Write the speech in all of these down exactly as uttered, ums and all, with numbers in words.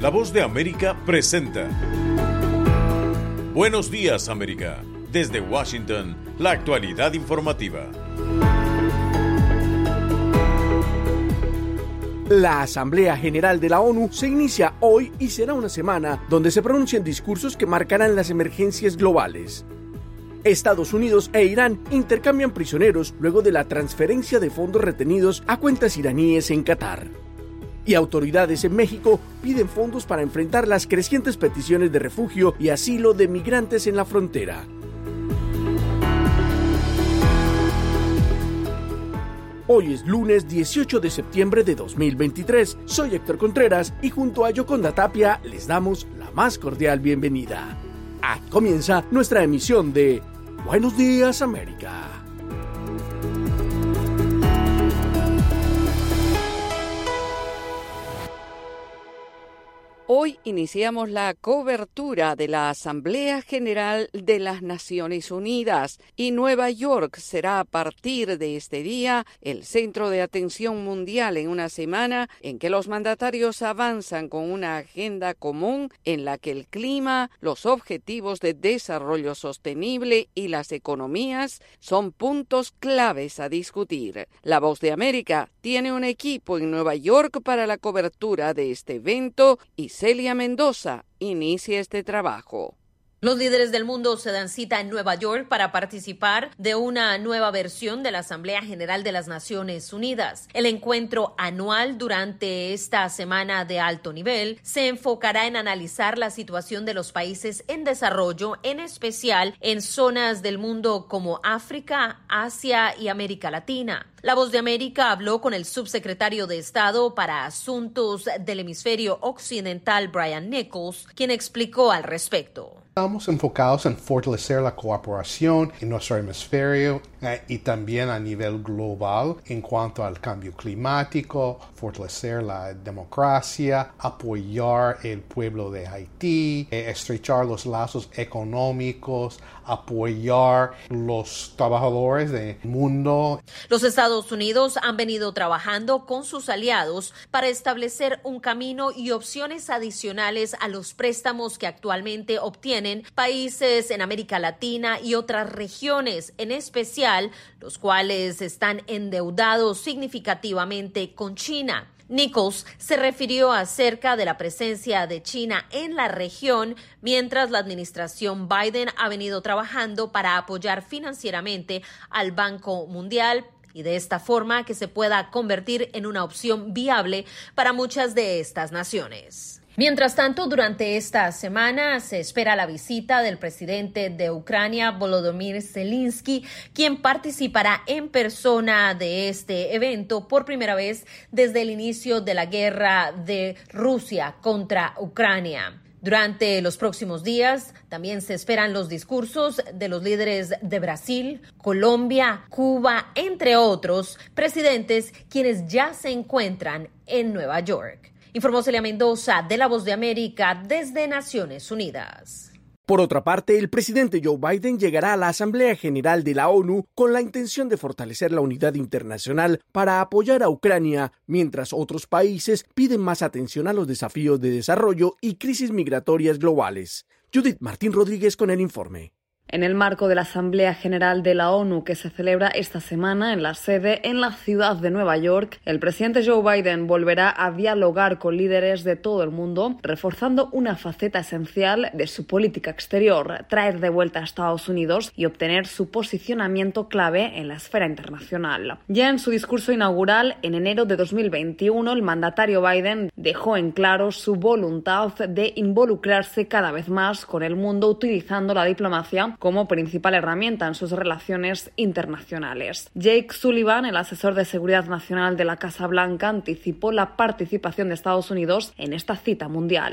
La Voz de América presenta Buenos Días, América. Desde Washington, la actualidad informativa. La Asamblea General de la ONU se inicia hoy y será una semana donde se pronuncian discursos que marcarán las emergencias globales. Estados Unidos e Irán intercambian prisioneros luego de la transferencia de fondos retenidos a cuentas iraníes en Qatar. Y autoridades en México piden fondos para enfrentar las crecientes peticiones de refugio y asilo de migrantes en la frontera. Hoy es lunes dieciocho de septiembre de dos mil veintitrés. Soy Héctor Contreras y junto a Yoconda Tapia les damos la más cordial bienvenida. Aquí comienza nuestra emisión de Buenos Días, América. Hoy iniciamos la cobertura de la Asamblea General de las Naciones Unidas y Nueva York será a partir de este día el centro de atención mundial en una semana en que los mandatarios avanzan con una agenda común en la que el clima, los objetivos de desarrollo sostenible y las economías son puntos claves a discutir. La Voz de América tiene un equipo en Nueva York para la cobertura de este evento y Celia Mendoza inicia este trabajo. Los líderes del mundo se dan cita en Nueva York para participar de una nueva versión de la Asamblea General de las Naciones Unidas. El encuentro anual durante esta semana de alto nivel se enfocará en analizar la situación de los países en desarrollo, en especial en zonas del mundo como África, Asia y América Latina. La Voz de América habló con el subsecretario de Estado para Asuntos del Hemisferio Occidental, Brian Nichols, quien explicó al respecto. Estamos enfocados en fortalecer la cooperación en nuestro hemisferio eh, y también a nivel global en cuanto al cambio climático, fortalecer la democracia, apoyar el pueblo de Haití, eh, estrechar los lazos económicos, apoyar los trabajadores del mundo. Los Estados Unidos han venido trabajando con sus aliados para establecer un camino y opciones adicionales a los préstamos que actualmente obtienen países en América Latina y otras regiones, en especial los cuales están endeudados significativamente con China. Nichols se refirió acerca de la presencia de China en la región, mientras la administración Biden ha venido trabajando para apoyar financieramente al Banco Mundial y de esta forma que se pueda convertir en una opción viable para muchas de estas naciones. Mientras tanto, durante esta semana se espera la visita del presidente de Ucrania, Volodymyr Zelensky, quien participará en persona de este evento por primera vez desde el inicio de la guerra de Rusia contra Ucrania. Durante los próximos días también se esperan los discursos de los líderes de Brasil, Colombia, Cuba, entre otros presidentes quienes ya se encuentran en Nueva York. Informó Celia Mendoza de La Voz de América desde Naciones Unidas. Por otra parte, el presidente Joe Biden llegará a la Asamblea General de la ONU con la intención de fortalecer la unidad internacional para apoyar a Ucrania, mientras otros países piden más atención a los desafíos de desarrollo y crisis migratorias globales. Judith Martín Rodríguez con el informe. En el marco de la Asamblea General de la ONU que se celebra esta semana en la sede en la ciudad de Nueva York, el presidente Joe Biden volverá a dialogar con líderes de todo el mundo, reforzando una faceta esencial de su política exterior, traer de vuelta a Estados Unidos y obtener su posicionamiento clave en la esfera internacional. Ya en su discurso inaugural en enero de dos mil veintiuno, el mandatario Biden dejó en claro su voluntad de involucrarse cada vez más con el mundo utilizando la diplomacia como principal herramienta en sus relaciones internacionales. Jake Sullivan, el asesor de seguridad nacional de la Casa Blanca, anticipó la participación de Estados Unidos en esta cita mundial.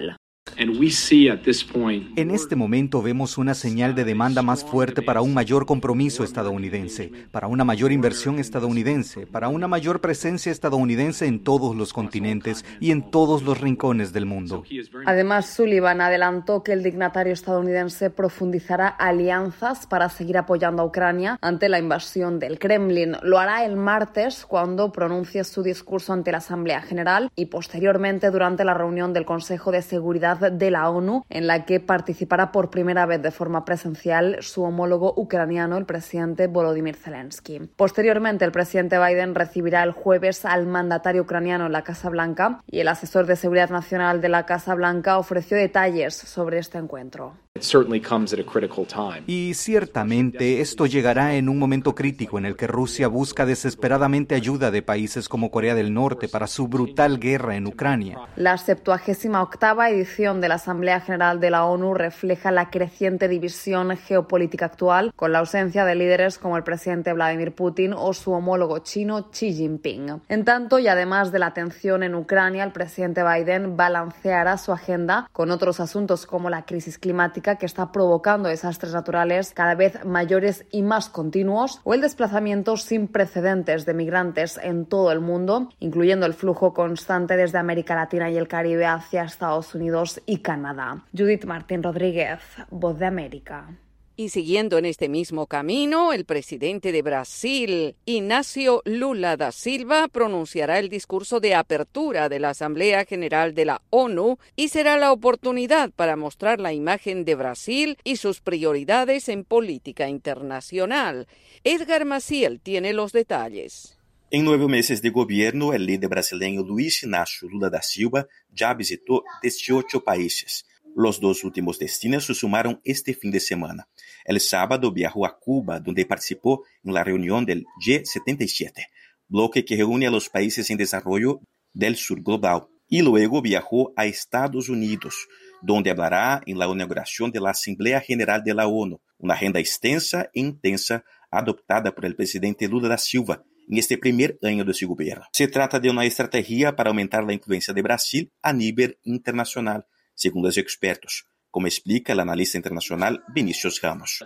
En este momento vemos una señal de demanda más fuerte para un mayor compromiso estadounidense, para una mayor inversión estadounidense, para una mayor presencia estadounidense en todos los continentes y en todos los rincones del mundo. Además, Sullivan adelantó que el dignatario estadounidense profundizará alianzas para seguir apoyando a Ucrania ante la invasión del Kremlin. Lo hará el martes cuando pronuncie su discurso ante la Asamblea General y posteriormente durante la reunión del Consejo de Seguridad de la ONU, en la que participará por primera vez de forma presencial su homólogo ucraniano, el presidente Volodymyr Zelensky. Posteriormente, el presidente Biden recibirá el jueves al mandatario ucraniano en la Casa Blanca y el asesor de Seguridad Nacional de la Casa Blanca ofreció detalles sobre este encuentro. Y ciertamente esto llegará en un momento crítico en el que Rusia busca desesperadamente ayuda de países como Corea del Norte para su brutal guerra en Ucrania. La septuagésima octava edición de la Asamblea General de la ONU refleja la creciente división geopolítica actual, con la ausencia de líderes como el presidente Vladimir Putin o su homólogo chino Xi Jinping. En tanto, y además de la tensión en Ucrania, el presidente Biden balanceará su agenda con otros asuntos como la crisis climática, que está provocando desastres naturales cada vez mayores y más continuos, o el desplazamiento sin precedentes de migrantes en todo el mundo, incluyendo el flujo constante desde América Latina y el Caribe hacia Estados Unidos y Canadá. Judith Martín Rodríguez, Voz de América. Y siguiendo en este mismo camino, el presidente de Brasil, Inácio Lula da Silva, pronunciará el discurso de apertura de la Asamblea General de la ONU y será la oportunidad para mostrar la imagen de Brasil y sus prioridades en política internacional. Edgar Maciel tiene los detalles. En nueve meses de gobierno, el líder brasileño Luiz Inácio Lula da Silva ya visitó dieciocho países. Los dos últimos destinos se sumaron este fin de semana. El sábado viajó a Cuba, donde participó en la reunión del G setenta y siete, bloque que reúne a los países en desarrollo del sur global. Y luego viajó a Estados Unidos, donde hablará en la inauguración de la Asamblea General de la ONU, una agenda extensa e intensa adoptada por el presidente Lula da Silva en este primer año de su gobierno. Se trata de una estrategia para aumentar la influencia de Brasil a nivel internacional, segundo los expertos, como explica el analista internacional Vinícius Ramos.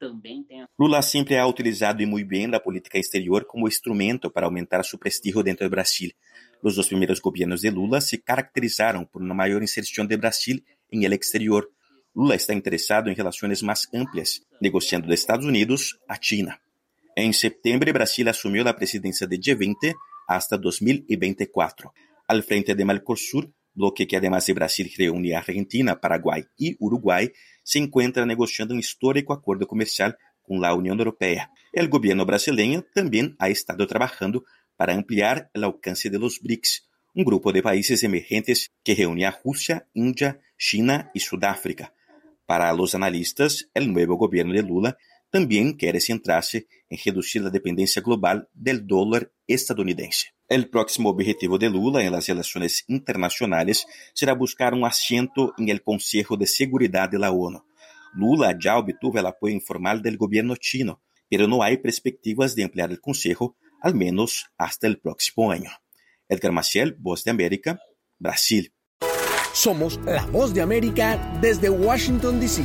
Lula siempre ha utilizado y muy bien la política exterior como instrumento para aumentar su prestigio dentro de Brasil. Los dos primeros gobiernos de Lula se caracterizaron por una mayor inserción de Brasil en el exterior. Lula está interesado en relaciones más amplias, negociando de Estados Unidos a China. En septiembre, Brasil asumió la presidencia de G veinte hasta dos mil veinticuatro. Al frente de Mercosur, bloque que además de Brasil reúne a Argentina, Paraguay y Uruguay, se encuentra negociando un histórico acuerdo comercial con la Unión Europea. El gobierno brasileño también ha estado trabajando para ampliar el alcance de los BRICS, un grupo de países emergentes que reúne a Rusia, India, China y Sudáfrica. Para los analistas, el nuevo gobierno de Lula también quiere centrarse en reducir la dependencia global del dólar estadounidense. El próximo objetivo de Lula en las relaciones internacionales será buscar un asiento en el Consejo de Seguridad de la ONU. Lula ya obtuvo el apoyo informal del gobierno chino, pero no hay perspectivas de ampliar el Consejo, al menos hasta el próximo año. Edgar Maciel, Voz de América, Brasil. Somos la Voz de América desde Washington, D C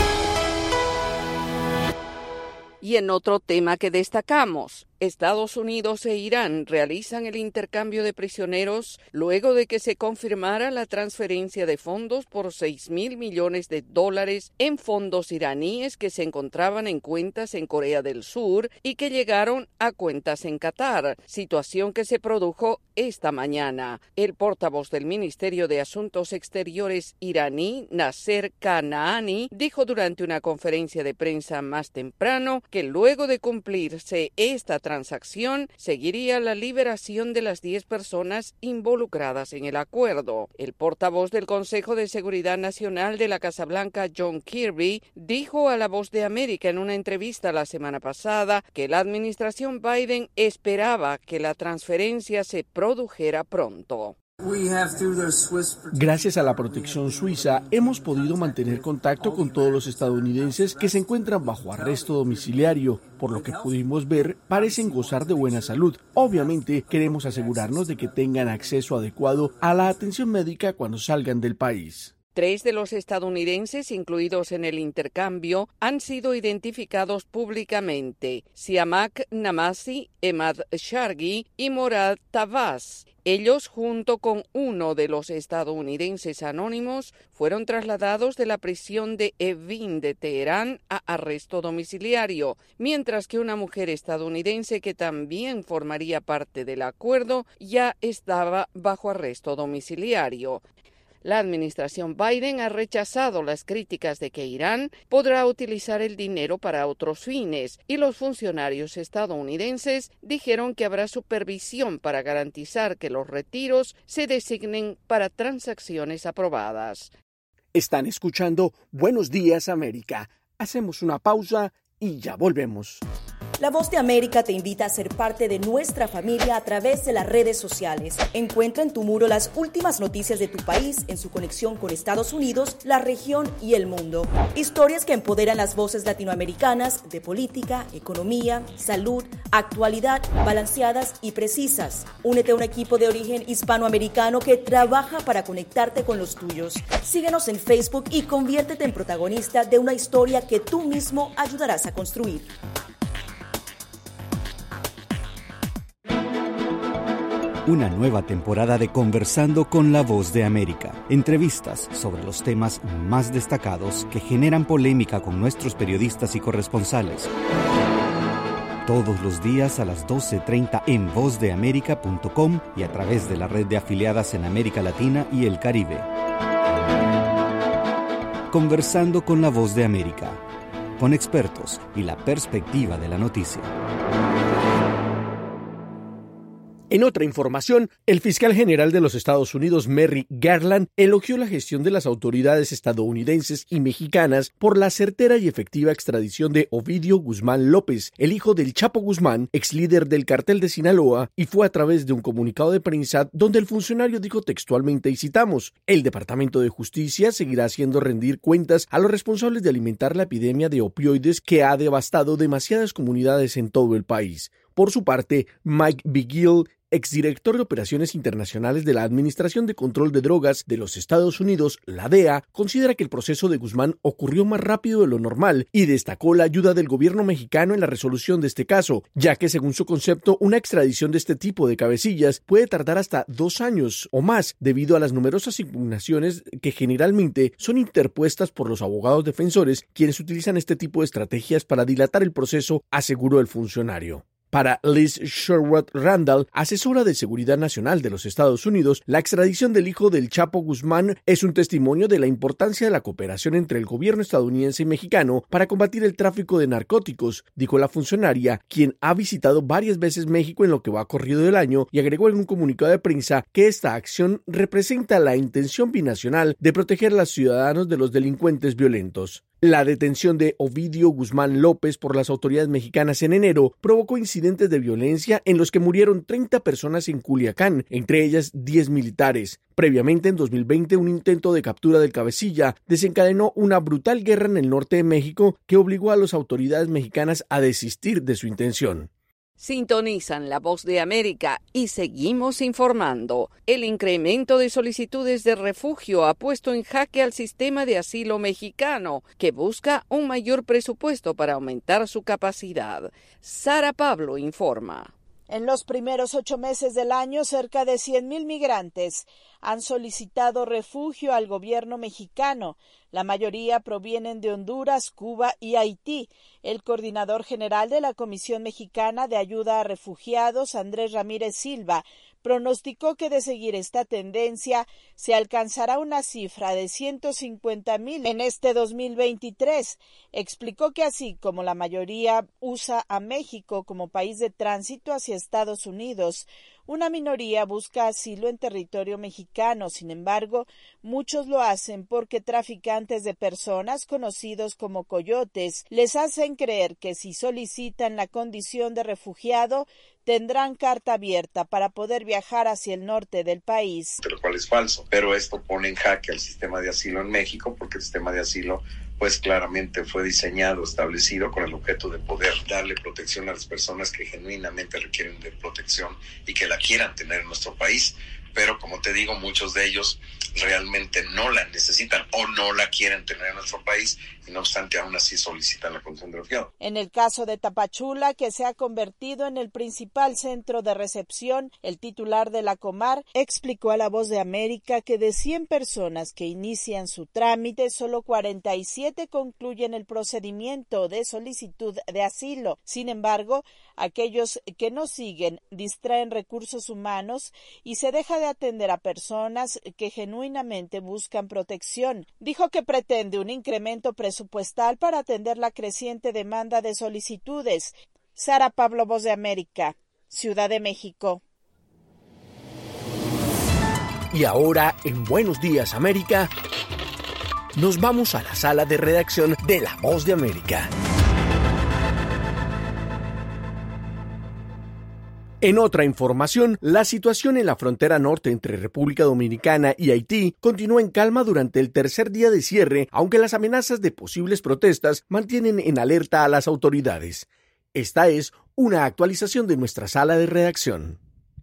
Y en otro tema que destacamos, Estados Unidos e Irán realizan el intercambio de prisioneros luego de que se confirmara la transferencia de fondos por seis mil millones de dólares en fondos iraníes que se encontraban en cuentas en Corea del Sur y que llegaron a cuentas en Qatar, situación que se produjo esta mañana. El portavoz del Ministerio de Asuntos Exteriores iraní, Nasser Kanaani, dijo durante una conferencia de prensa más temprano que luego de cumplirse esta transacción, seguiría la liberación de las diez personas involucradas en el acuerdo. El portavoz del Consejo de Seguridad Nacional de la Casa Blanca, John Kirby, dijo a La Voz de América en una entrevista la semana pasada que la administración Biden esperaba que la transferencia se produjera pronto. Gracias a la protección suiza, hemos podido mantener contacto con todos los estadounidenses que se encuentran bajo arresto domiciliario. Por lo que pudimos ver, parecen gozar de buena salud. Obviamente, queremos asegurarnos de que tengan acceso adecuado a la atención médica cuando salgan del país. Tres de los estadounidenses incluidos en el intercambio han sido identificados públicamente: Siamak Namasi, Emad Shargi y Morad Tavas. Ellos, junto con uno de los estadounidenses anónimos, fueron trasladados de la prisión de Evin de Teherán a arresto domiciliario, mientras que una mujer estadounidense que también formaría parte del acuerdo ya estaba bajo arresto domiciliario. La administración Biden ha rechazado las críticas de que Irán podrá utilizar el dinero para otros fines, y los funcionarios estadounidenses dijeron que habrá supervisión para garantizar que los retiros se designen para transacciones aprobadas. Están escuchando Buenos Días América. Hacemos una pausa y ya volvemos. La Voz de América te invita a ser parte de nuestra familia a través de las redes sociales. Encuentra en tu muro las últimas noticias de tu país en su conexión con Estados Unidos, la región y el mundo. Historias que empoderan las voces latinoamericanas de política, economía, salud, actualidad, balanceadas y precisas. Únete a un equipo de origen hispanoamericano que trabaja para conectarte con los tuyos. Síguenos en Facebook y conviértete en protagonista de una historia que tú mismo ayudarás a construir. Una nueva temporada de Conversando con la Voz de América. Entrevistas sobre los temas más destacados que generan polémica con nuestros periodistas y corresponsales. Todos los días a las doce treinta en voz de américa punto com y a través de la red de afiliadas en América Latina y el Caribe. Conversando con la Voz de América, con expertos y la perspectiva de la noticia. En otra información, el fiscal general de los Estados Unidos, Merrick Garland, elogió la gestión de las autoridades estadounidenses y mexicanas por la certera y efectiva extradición de Ovidio Guzmán López, el hijo del Chapo Guzmán, ex líder del cartel de Sinaloa, y fue a través de un comunicado de prensa donde el funcionario dijo textualmente, y citamos: "El Departamento de Justicia seguirá haciendo rendir cuentas a los responsables de alimentar la epidemia de opioides que ha devastado demasiadas comunidades en todo el país". Por su parte, Mike Vigil, exdirector de Operaciones Internacionales de la Administración de Control de Drogas de los Estados Unidos, la D E A, considera que el proceso de Guzmán ocurrió más rápido de lo normal y destacó la ayuda del gobierno mexicano en la resolución de este caso, ya que según su concepto, una extradición de este tipo de cabecillas puede tardar hasta dos años o más debido a las numerosas impugnaciones que generalmente son interpuestas por los abogados defensores, quienes utilizan este tipo de estrategias para dilatar el proceso, aseguró el funcionario. Para Liz Sherwood Randall, asesora de Seguridad Nacional de los Estados Unidos, la extradición del hijo del Chapo Guzmán es un testimonio de la importancia de la cooperación entre el gobierno estadounidense y mexicano para combatir el tráfico de narcóticos, dijo la funcionaria, quien ha visitado varias veces México en lo que va corrido del año, y agregó en un comunicado de prensa que esta acción representa la intención binacional de proteger a los ciudadanos de los delincuentes violentos. La detención de Ovidio Guzmán López por las autoridades mexicanas en enero provocó incidentes de violencia en los que murieron treinta personas en Culiacán, entre ellas diez militares. Previamente, en dos mil veinte, un intento de captura del cabecilla desencadenó una brutal guerra en el norte de México que obligó a las autoridades mexicanas a desistir de su intención. Sintonizan La Voz de América y seguimos informando. El incremento de solicitudes de refugio ha puesto en jaque al sistema de asilo mexicano, que busca un mayor presupuesto para aumentar su capacidad. Sara Pablo informa. En los primeros ocho meses del año, cerca de cien mil migrantes han solicitado refugio al gobierno mexicano. La mayoría provienen de Honduras, Cuba y Haití. El coordinador general de la Comisión Mexicana de Ayuda a Refugiados, Andrés Ramírez Silva, pronosticó que de seguir esta tendencia se alcanzará una cifra de ciento cincuenta mil en este dos mil veintitrés. Explicó que así como la mayoría usa a México como país de tránsito hacia Estados Unidos, una minoría busca asilo en territorio mexicano. Sin embargo, muchos lo hacen porque traficantes de personas, conocidos como coyotes, les hacen creer que si solicitan la condición de refugiado, tendrán carta abierta para poder viajar hacia el norte del país. Lo cual es falso, pero esto pone en jaque al sistema de asilo en México, porque el sistema de asilo pues claramente fue diseñado, establecido con el objeto de poder darle protección a las personas que genuinamente requieren de protección y que la quieran tener en nuestro país. Pero como te digo, muchos de ellos realmente no la necesitan o no la quieren tener en nuestro país y no obstante aún así solicitan la condición de refugiado. En el caso de Tapachula, que se ha convertido en el principal centro de recepción, el titular de la Comar explicó a La Voz de América que de cien personas que inician su trámite, solo cuarenta y siete concluyen el procedimiento de solicitud de asilo. Sin embargo, aquellos que no siguen distraen recursos humanos y se deja de atender a personas que genuinamente buscan protección. Dijo que pretende un incremento presupuestal para atender la creciente demanda de solicitudes. Sara Pablo, Voz de América, Ciudad de México. Y ahora, en Buenos Días América, nos vamos a la sala de redacción de La Voz de América. En otra información, la situación en la frontera norte entre República Dominicana y Haití continúa en calma durante el tercer día de cierre, aunque las amenazas de posibles protestas mantienen en alerta a las autoridades. Esta es una actualización de nuestra sala de redacción.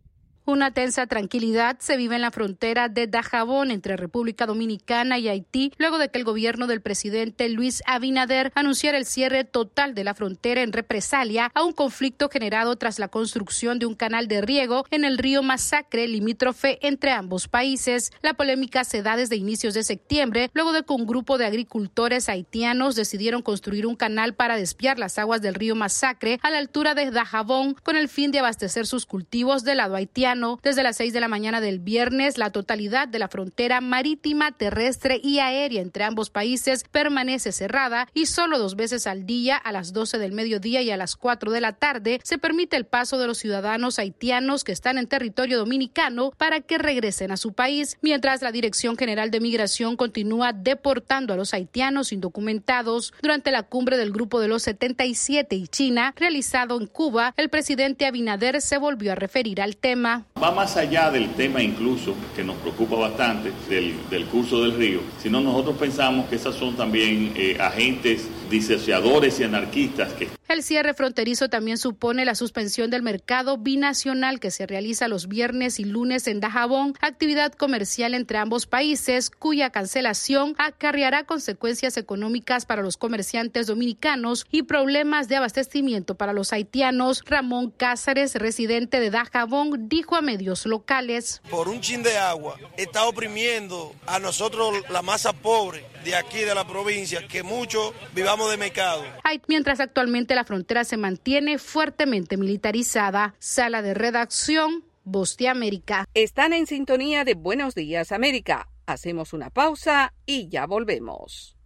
Una tensa tranquilidad se vive en la frontera de Dajabón entre República Dominicana y Haití, luego de que el gobierno del presidente Luis Abinader anunciara el cierre total de la frontera en represalia a un conflicto generado tras la construcción de un canal de riego en el río Masacre, limítrofe entre ambos países. La polémica se da desde inicios de septiembre, luego de que un grupo de agricultores haitianos decidieron construir un canal para desviar las aguas del río Masacre a la altura de Dajabón con el fin de abastecer sus cultivos del lado haitiano. Desde las seis de la mañana del viernes, la totalidad de la frontera marítima, terrestre y aérea entre ambos países permanece cerrada y solo dos veces al día, a las doce del mediodía y a las cuatro de la tarde, se permite el paso de los ciudadanos haitianos que están en territorio dominicano para que regresen a su país, mientras la Dirección General de Migración continúa deportando a los haitianos indocumentados. Durante la cumbre del Grupo de los setenta y siete y China, realizado en Cuba, el presidente Abinader se volvió a referir al tema. Va más allá del tema incluso, que nos preocupa bastante, del, del curso del río, sino nosotros pensamos que esas son también eh, agentes disociadores y anarquistas. Que... El cierre fronterizo también supone la suspensión del mercado binacional que se realiza los viernes y lunes en Dajabón, actividad comercial entre ambos países, cuya cancelación acarreará consecuencias económicas para los comerciantes dominicanos y problemas de abastecimiento para los haitianos. Ramón Cáceres, residente de Dajabón, dijo a medios locales: por un chin de agua está oprimiendo a nosotros la masa pobre de aquí de la provincia, que muchos vivamos de mercado. Mientras actualmente la frontera se mantiene fuertemente militarizada. Sala de redacción, Voz de América. Están en sintonía de Buenos Días América. Hacemos una pausa y ya volvemos.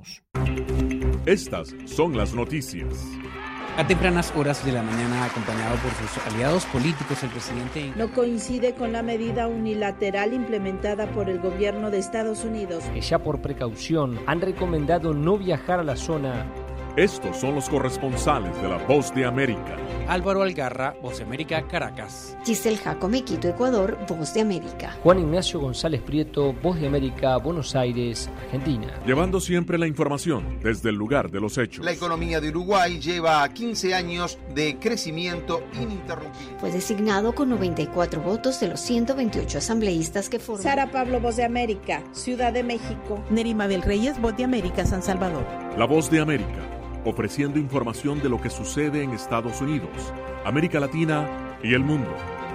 Estas son las noticias. A tempranas horas de la mañana, acompañado por sus aliados políticos, el presidente no coincide con la medida unilateral implementada por el gobierno de Estados Unidos, que ya por precaución han recomendado no viajar a la zona. Estos son los corresponsales de La Voz de América. Álvaro Algarra, Voz de América, Caracas. Giselle Jacome, Quito, Ecuador, Voz de América. Juan Ignacio González Prieto, Voz de América, Buenos Aires, Argentina. Llevando siempre la información desde el lugar de los hechos. La economía de Uruguay lleva quince años de crecimiento ininterrumpido. Fue designado con noventa y cuatro votos de los ciento veintiocho asambleístas que forman. Sara Pablo, Voz de América, Ciudad de México. Nerima Bel Reyes, Voz de América, San Salvador. La Voz de América, ofreciendo información de lo que sucede en Estados Unidos, América Latina y el mundo.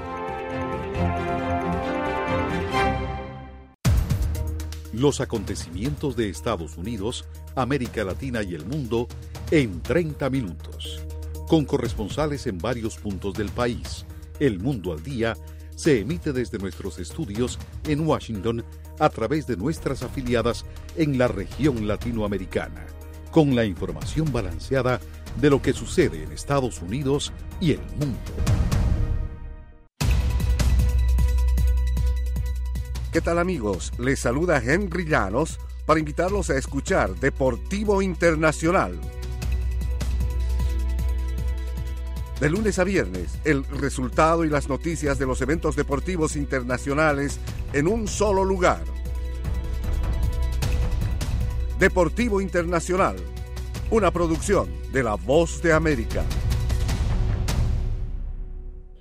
Los acontecimientos de Estados Unidos, América Latina y el mundo en treinta minutos. Con corresponsales en varios puntos del país. El Mundo al Día se emite desde nuestros estudios en Washington a través de nuestras afiliadas en la región latinoamericana, con la información balanceada de lo que sucede en Estados Unidos y el mundo. ¿Qué tal, amigos? Les saluda Henry Llanos para invitarlos a escuchar Deportivo Internacional. De lunes a viernes, el resultado y las noticias de los eventos deportivos internacionales en un solo lugar. Deportivo Internacional, una producción de La Voz de América.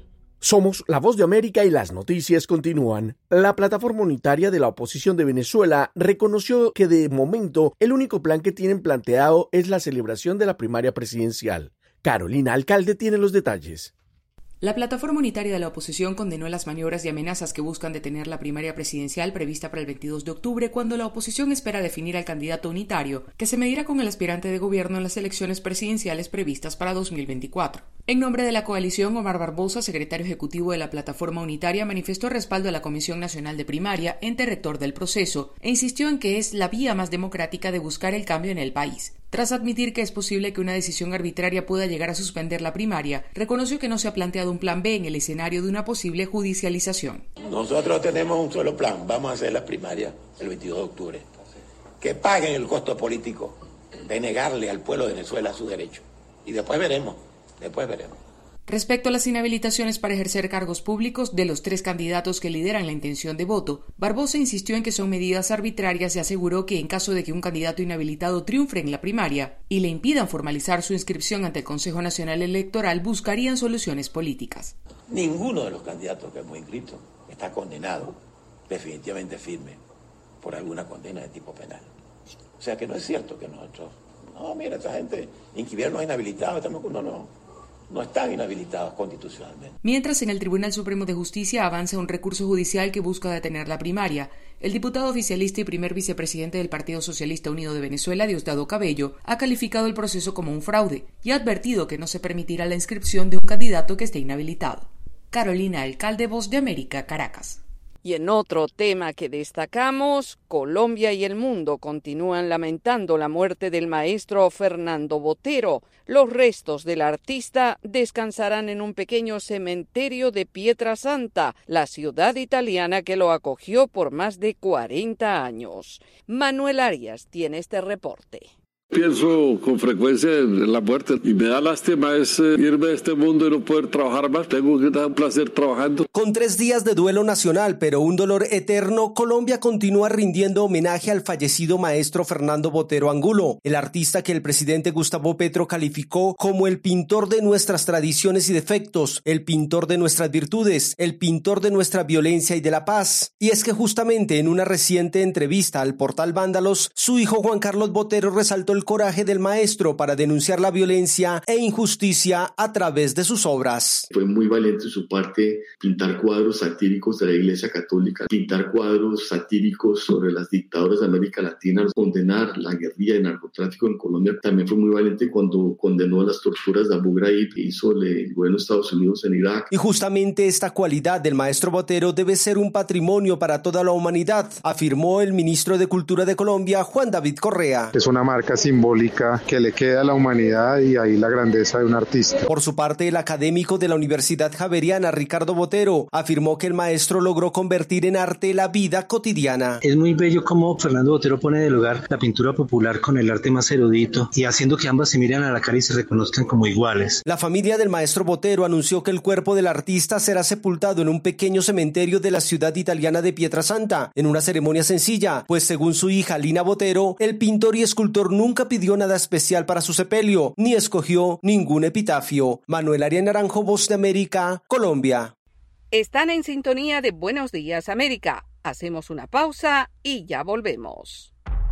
Somos La Voz de América y las noticias continúan. La plataforma unitaria de la oposición de Venezuela reconoció que de momento el único plan que tienen planteado es la celebración de la primaria presidencial. Carolina Alcalde tiene los detalles. La plataforma unitaria de la oposición condenó las maniobras y amenazas que buscan detener la primaria presidencial prevista para el veintidós de octubre, cuando la oposición espera definir al candidato unitario, que se medirá con el aspirante de gobierno en las elecciones presidenciales previstas para dos mil veinticuatro. En nombre de la coalición, Omar Barbosa, secretario ejecutivo de la plataforma unitaria, manifestó respaldo a la Comisión Nacional de Primaria, ente rector del proceso, e insistió en que es la vía más democrática de buscar el cambio en el país. Tras admitir que es posible que una decisión arbitraria pueda llegar a suspender la primaria, reconoció que no se ha planteado un plan B en el escenario de una posible judicialización. Nosotros tenemos un solo plan, vamos a hacer la primaria el veintidós de octubre. Que paguen el costo político de negarle al pueblo de Venezuela su derecho. Y después veremos, después veremos. Respecto a las inhabilitaciones para ejercer cargos públicos de los tres candidatos que lideran la intención de voto, Barbosa insistió en que son medidas arbitrarias y aseguró que en caso de que un candidato inhabilitado triunfe en la primaria y le impidan formalizar su inscripción ante el Consejo Nacional Electoral, buscarían soluciones políticas. Ninguno de los candidatos que hemos inscrito está condenado, definitivamente firme, por alguna condena de tipo penal. O sea que no es cierto que nosotros, no, mira, esta gente inscribieron inhabilitados, estamos con no, no. no están inhabilitados constitucionalmente. Mientras, en el Tribunal Supremo de Justicia avanza un recurso judicial que busca detener la primaria. El diputado oficialista y primer vicepresidente del Partido Socialista Unido de Venezuela, Diosdado Cabello, ha calificado el proceso como un fraude y ha advertido que no se permitirá la inscripción de un candidato que esté inhabilitado. Carolina Alcalde, Voz de América, Caracas. Y en otro tema que destacamos, Colombia y el mundo continúan lamentando la muerte del maestro Fernando Botero. Los restos del artista descansarán en un pequeño cementerio de Pietrasanta, la ciudad italiana que lo acogió por más de cuarenta años. Manuel Arias tiene este reporte. Pienso con frecuencia en la muerte y me da lástima es eh, irme de este mundo y no poder trabajar más. Tengo que dar un placer trabajando. Con tres días de duelo nacional, pero un dolor eterno, Colombia continúa rindiendo homenaje al fallecido maestro Fernando Botero Angulo, el artista que el presidente Gustavo Petro calificó como el pintor de nuestras tradiciones y defectos, el pintor de nuestras virtudes, el pintor de nuestra violencia y de la paz. Y es que justamente en una reciente entrevista al portal Vándalos, su hijo Juan Carlos Botero resaltó el coraje del maestro para denunciar la violencia e injusticia a través de sus obras. Fue muy valiente de su parte pintar cuadros satíricos de la Iglesia Católica, pintar cuadros satíricos sobre las dictaduras de América Latina, condenar la guerrilla de narcotráfico en Colombia. También fue muy valiente cuando condenó las torturas de Abu Ghraib que hizo el gobierno de Estados Unidos en Irak. Y justamente esta cualidad del maestro Botero debe ser un patrimonio para toda la humanidad, afirmó el ministro de Cultura de Colombia, Juan David Correa. Es una marca simbólica que le queda a la humanidad y ahí la grandeza de un artista. Por su parte, el académico de la Universidad Javeriana, Ricardo Botero, afirmó que el maestro logró convertir en arte la vida cotidiana. Es muy bello cómo Fernando Botero pone de lugar la pintura popular con el arte más erudito y haciendo que ambas se miren a la cara y se reconozcan como iguales. La familia del maestro Botero anunció que el cuerpo del artista será sepultado en un pequeño cementerio de la ciudad italiana de Pietrasanta, en una ceremonia sencilla, pues según su hija Lina Botero, el pintor y escultor nunca Nunca pidió nada especial para su sepelio, ni escogió ningún epitafio. Manuel Arias Naranjo, Voz de América, Colombia. Están en sintonía de Buenos Días América. Hacemos una pausa y ya volvemos.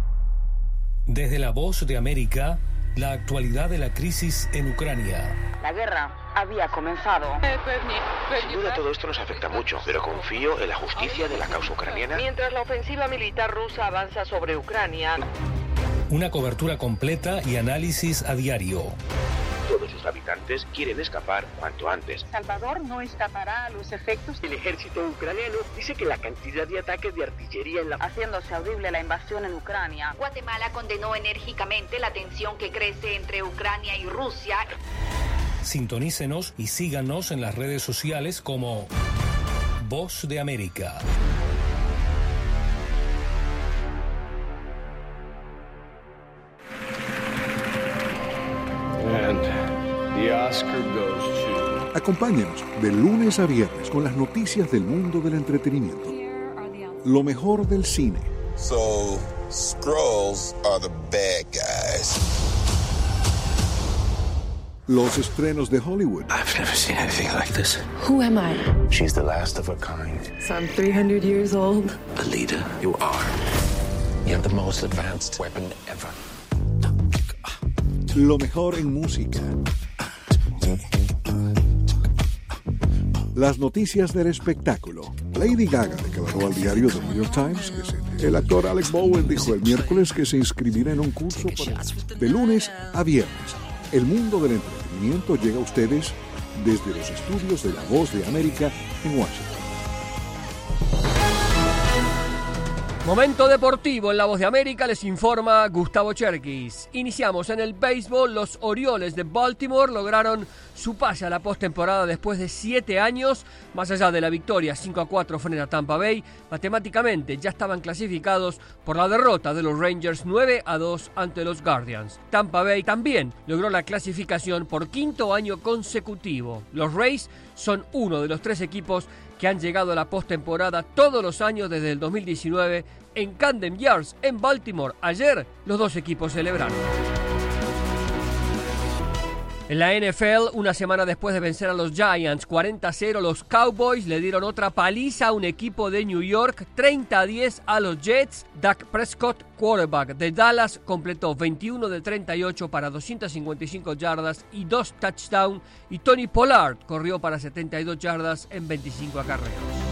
Desde la Voz de América, la actualidad de la crisis en Ucrania. La guerra había comenzado. Sin duda todo esto nos afecta mucho, pero confío en la justicia de la causa ucraniana. Mientras la ofensiva militar rusa avanza sobre Ucrania. Una cobertura completa y análisis a diario. Todos sus habitantes quieren escapar cuanto antes. Salvador no escapará a los efectos. El ejército ucraniano dice que la cantidad de ataques de artillería en la... haciéndose audible la invasión en Ucrania. Guatemala condenó enérgicamente la tensión que crece entre Ucrania y Rusia. Sintonícenos y síganos en las redes sociales como Voz de América. Acompáñenos de lunes a viernes con las noticias del mundo del entretenimiento. Lo mejor del cine. So, Skrulls are the bad guys. los estrenos de Hollywood. I've never seen anything like this. Who am I? She's the last of her kind. So I'm three hundred years old. A leader, you are. You have the most advanced weapon ever. Lo mejor en música. Las noticias del espectáculo. Lady Gaga declaró al diario The New York Times que se, el actor Alec Bowen dijo el miércoles que se inscribirá en un curso para, de lunes a viernes. El mundo del entretenimiento llega a ustedes desde los estudios de La Voz de América en Washington. Momento deportivo en La Voz de América, les informa Gustavo Cherkis. Iniciamos en el béisbol. Los Orioles de Baltimore lograron su pase a la postemporada después de siete años. Más allá de la victoria cinco a cuatro frente a Tampa Bay, matemáticamente ya estaban clasificados por la derrota de los Rangers nueve a dos ante los Guardians. Tampa Bay también logró la clasificación por quinto año consecutivo. Los Rays son uno de los tres equipos que han llegado a la postemporada todos los años desde el dos mil diecinueve en Camden Yards, en Baltimore. Ayer los dos equipos celebraron. En la N F L, una semana después de vencer a los Giants cuarenta a cero, los Cowboys le dieron otra paliza a un equipo de New York, treinta a diez a los Jets. Dak Prescott, quarterback de Dallas, completó veintiuno de treinta y ocho para doscientas cincuenta y cinco yardas y dos touchdowns, y Tony Pollard corrió para setenta y dos yardas en veinticinco acarreos.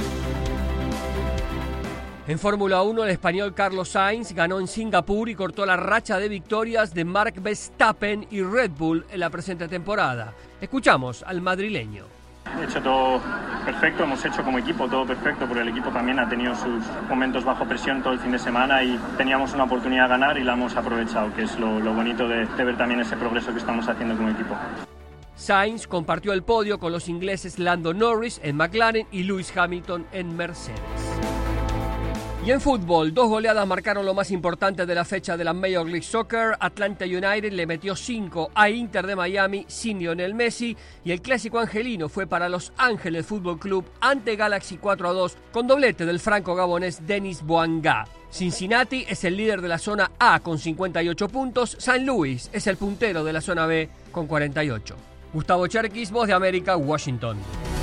En Fórmula uno, el español Carlos Sainz ganó en Singapur y cortó la racha de victorias de Mark Verstappen y Red Bull en la presente temporada. Escuchamos al madrileño. He hecho todo perfecto, hemos hecho como equipo todo perfecto, porque el equipo también ha tenido sus momentos bajo presión todo el fin de semana y teníamos una oportunidad de ganar y la hemos aprovechado, que es lo, lo bonito de, de ver también ese progreso que estamos haciendo como equipo. Sainz compartió el podio con los ingleses Lando Norris en McLaren y Lewis Hamilton en Mercedes. Y en fútbol, dos goleadas marcaron lo más importante de la fecha de la Major League Soccer. Atlanta United le metió cinco a Inter de Miami sin Lionel Messi, y el clásico angelino fue para Los Ángeles Fútbol Club ante Galaxy cuatro a dos con doblete del franco-gabonés Denis Bouanga. Cincinnati es el líder de la zona A con cincuenta y ocho puntos. San Luis es el puntero de la zona B con cuarenta y ocho. Gustavo Cherkis, Voz de América, Washington.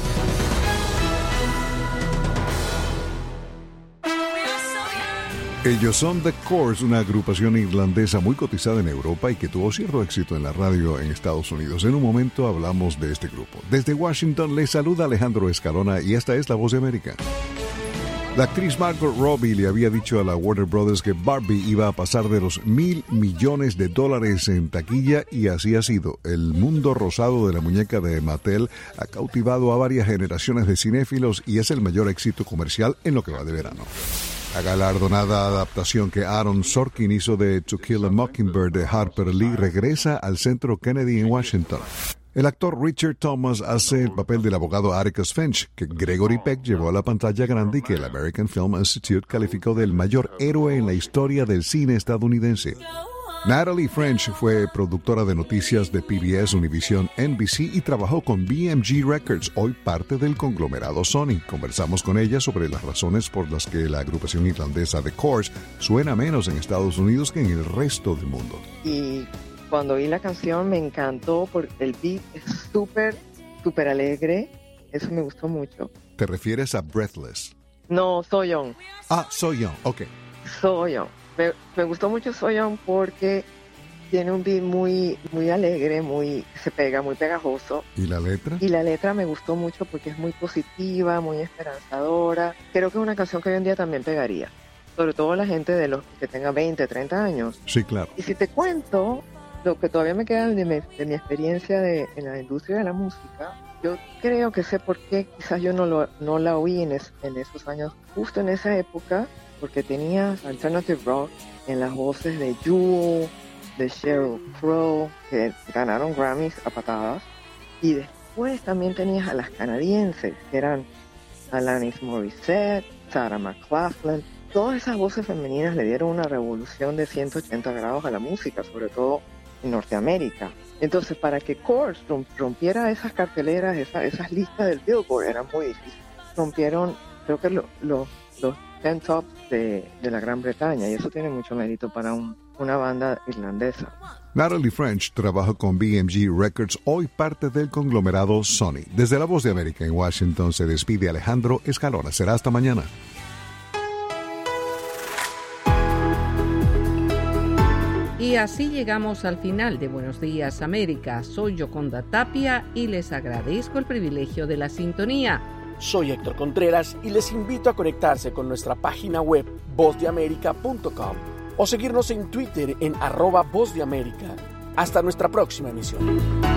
Ellos son The Course, una agrupación irlandesa muy cotizada en Europa y que tuvo cierto éxito en la radio en Estados Unidos. En un momento hablamos de este grupo. Desde Washington les saluda Alejandro Escalona y esta es La Voz de América. La actriz Margot Robbie le había dicho a la Warner Brothers que Barbie iba a pasar de los mil millones de dólares en taquilla, y así ha sido. El mundo rosado de la muñeca de Mattel ha cautivado a varias generaciones de cinéfilos y es el mayor éxito comercial en lo que va de verano. La galardonada adaptación que Aaron Sorkin hizo de To Kill a Mockingbird de Harper Lee regresa al Centro Kennedy en Washington. El actor Richard Thomas hace el papel del abogado Atticus Finch, que Gregory Peck llevó a la pantalla grande y que el American Film Institute calificó del mayor héroe en la historia del cine estadounidense. Natalie French fue productora de noticias de P B S, Univision, N B C y trabajó con B M G Records, hoy parte del conglomerado Sony. Conversamos con ella sobre las razones por las que la agrupación irlandesa The Course suena menos en Estados Unidos que en el resto del mundo. Y cuando oí la canción me encantó porque el beat es súper, súper alegre. Eso me gustó mucho. ¿Te refieres a Breathless? No, So Young. Ah, So Young, ok. So Young. Me, me gustó mucho So Young porque tiene un beat muy, muy alegre, muy se pega, muy pegajoso. ¿Y la letra? Y la letra me gustó mucho porque es muy positiva, muy esperanzadora. Creo que es una canción que hoy en día también pegaría. Sobre todo la gente de los que tenga veinte, treinta años. Sí, claro. Y si te cuento lo que todavía me queda de mi, de mi experiencia de, en la industria de la música, yo creo que sé por qué quizás yo no, lo, no la oí en, es, en esos años, justo en esa época, porque tenía alternative rock en las voces de Jewel, de Sheryl Crow, que ganaron Grammys a patadas, y después también tenías a las canadienses, que eran Alanis Morissette, Sarah McLachlan. Todas esas voces femeninas le dieron una revolución de ciento ochenta grados a la música, sobre todo en Norteamérica. Entonces, para que Course rompiera esas carteleras, esa, esas listas del Billboard, era muy difícil. Rompieron, creo que lo, lo, los ten top de, de la Gran Bretaña, y eso tiene mucho mérito para un, una banda irlandesa. Natalie French trabaja con B M G Records, hoy parte del conglomerado Sony. Desde La Voz de América en Washington se despide Alejandro Escalona. Será hasta mañana. Y así llegamos al final de Buenos Días América. Soy Yoconda Tapia y les agradezco el privilegio de la sintonía. Soy Héctor Contreras y les invito a conectarse con nuestra página web voz de américa punto com o seguirnos en Twitter en arroba Voz de América. Hasta nuestra próxima emisión.